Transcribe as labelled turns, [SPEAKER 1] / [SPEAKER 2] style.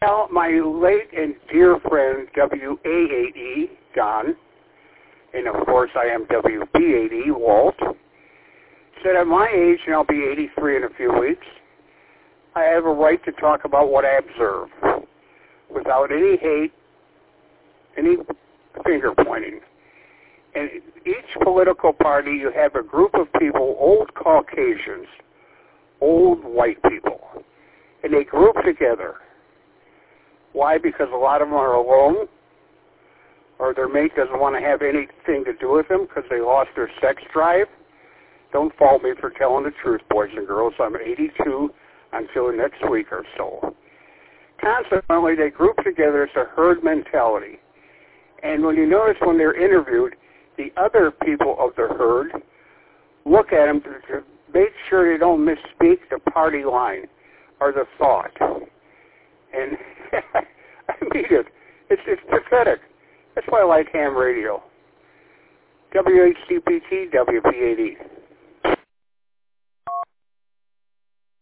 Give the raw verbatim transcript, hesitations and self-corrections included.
[SPEAKER 1] Well, my late and dear friend W A eight E, Don, and of course I am W B eight E, Walt, said at my age, and I'll be eighty-three in a few weeks, I have a right to talk about what I observe without any hate, any finger pointing. And each political party, you have a group of people, old Caucasians, old white people, and they group together. Why? Because a lot of them are alone, or their mate doesn't want to have anything to do with them because they lost their sex drive. Don't fault me for telling the truth, boys and girls. I'm eighty-two until next week or so. Consequently, they group together. It's a herd mentality. And when you notice when they're interviewed, the other people of the herd look at them to, to make sure they don't misspeak the party line or the thought. And I mean it. It's, it's pathetic. That's why I like ham radio. W H C P T, W P eighty.